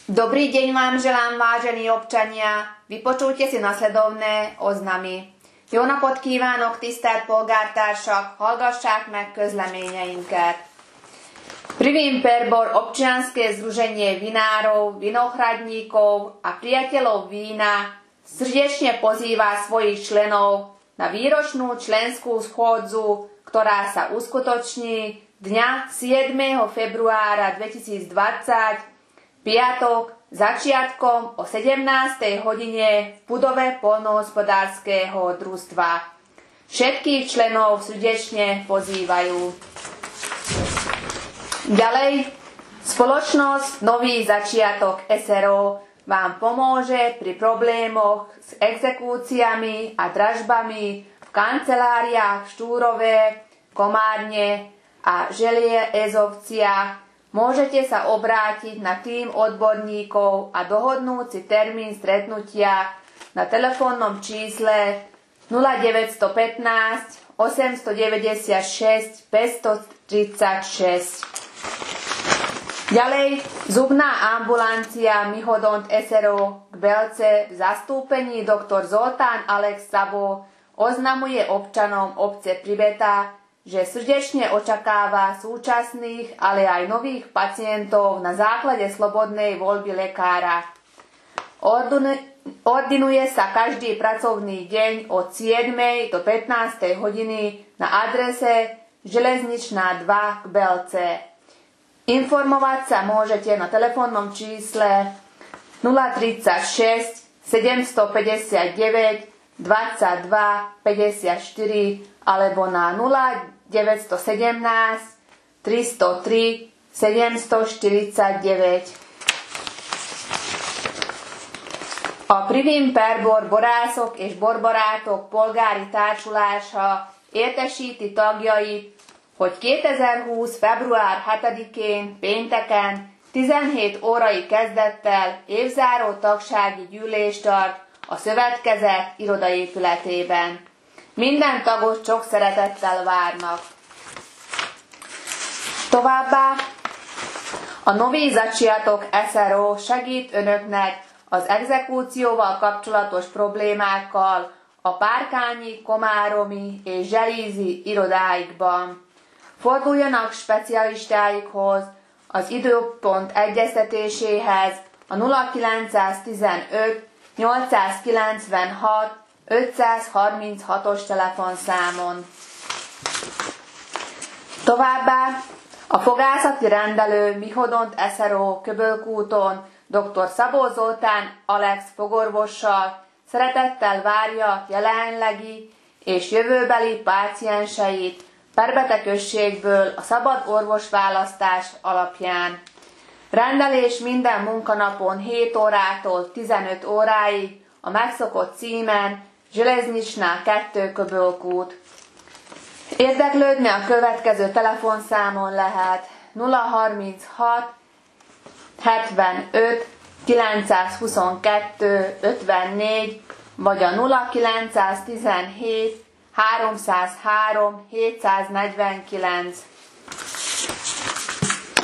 Dobrý deň vám želám, vážení občania. Vypočujte si nasledovné oznamy. Jó napot kívánok, tisztelt polgártársak! Hallgassák meg közleményeinket. Prvým perbor občianske združenie vinárov, vinohradníkov a priateľov vína srdečne pozýva svojich členov na výročnú členskú schôdzu, ktorá sa uskutoční dňa 7. februára 2020 piatok začiatkom o 17. hodine v budove poľnohospodárskeho družstva. Všetkých členov srdečne pozývajú. Ďalej, spoločnosť Nový začiatok SRO vám pomôže pri problémoch s exekúciami a dražbami v kanceláriách v Štúrove, Komárne a Želiezovciach. Môžete sa obrátiť na tím odborníkov a dohodnúť si termín stretnutia na telefónnom čísle 0915 896 536. Ďalej, zubná ambulancia Mihodont SRO k Belce v zastúpení dr. Zoltán Alex Sabo oznamuje občanom obce Pribeta, že srdečne očakáva súčasných, ale aj nových pacientov na základe slobodnej voľby lekára. Ordinuje sa každý pracovný deň od 7. do 15. hodiny na adrese Železničná 2 k Belce. Informovať sa môžete na telefónnom čísle 036 759 22 54 alebo na 0917 303 749. A prvým perbor borászok és borbarátok polgári társulása értesíti tagjait, hogy 2020. február 7-én pénteken 17 órai kezdettel évzáró tagsági gyűlést tart a szövetkezet irodaépületében. Minden tagot sok szeretettel várnak. Továbbá a Nový začiatok SRO segít önöknek az exekúcióval kapcsolatos problémákkal a párkányi, komáromi és zselízi irodáikban. Forduljanak specialistáikhoz az időpont egyeztetéséhez a 0915 896 536-os telefonszámon. Továbbá a fogászati rendelő Mihodont SRO Köbölkúton dr. Szabó Zoltán Alex fogorvossal szeretettel várja jelenlegi és jövőbeli pácienseit Perbete községből a szabad orvosválasztás alapján. Rendelés minden munkanapon 7 órától 15 óráig a megszokott címen Železničná 2 Köbölkút. Érdeklődni a következő telefonszámon lehet 036 75 922 54 vagy a 0917 303 749.